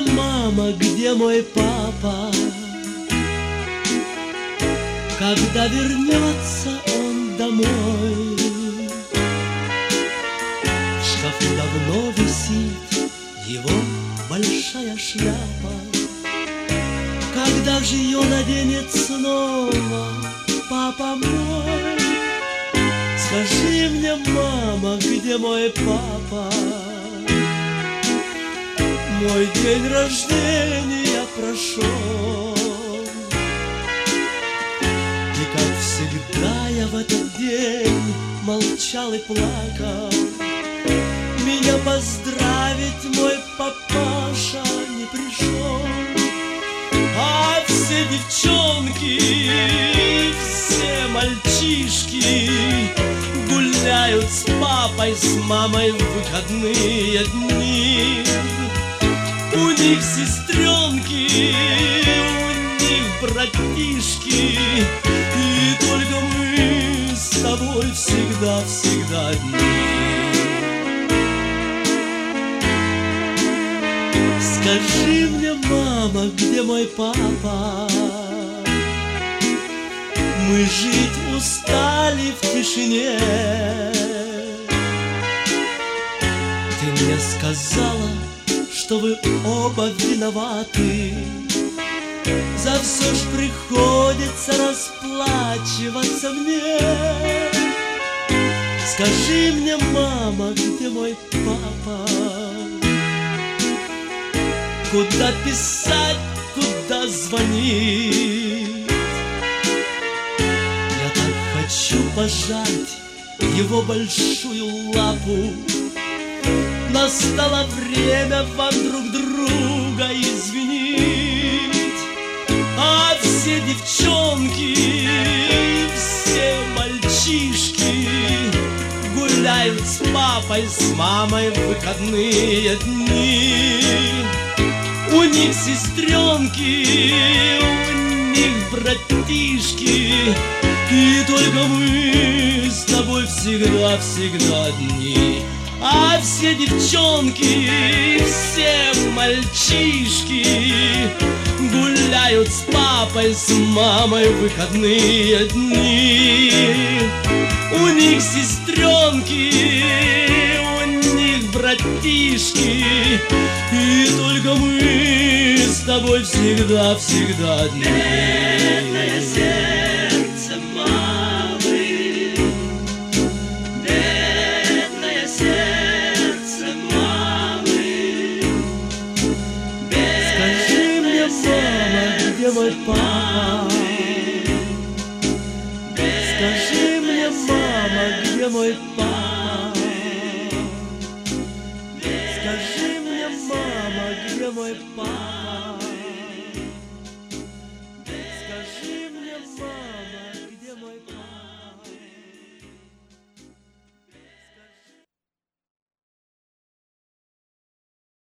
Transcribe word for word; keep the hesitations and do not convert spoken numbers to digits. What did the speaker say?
мама, где мой папа? Когда вернется он домой? В шкафу давно висит его большая шляпа. Когда же ее наденет снова папа мой? Скажи мне, мама, где мой папа? Мой день рождения прошел, и как всегда я в этот день молчал и плакал. Меня поздравить мой папаша не пришел, а все девчонки, все мальчишки гуляют с папой, с мамой в выходные дни. У них сестренки, у них братишки, и только мы с тобой всегда-всегда одни. Скажи мне, мама, где мой папа? Мы жить устали в тишине. Ты мне сказала, что вы оба виноваты, за все ж приходится расплачиваться мне. Скажи мне, мама, где мой папа? Куда писать, куда звонить? Я так хочу пожать его большую лапу. Настало время вам друг друга извинить. А все девчонки, все мальчишки гуляют с папой, с мамой в выходные дни. У них сестренки, у них братишки, и только мы с тобой всегда-всегда одни. А все девчонки, все мальчишки гуляют с папой, с мамой в выходные дни. У них сестренки, у них братишки, и только мы с тобой всегда-всегда одни. Бедное сердце мамы, бедное сердце мамы. Скажи мне, мама, где мой папа? Скажи мне, мама, где мой папа? Скажи мне, мама, где мой папа?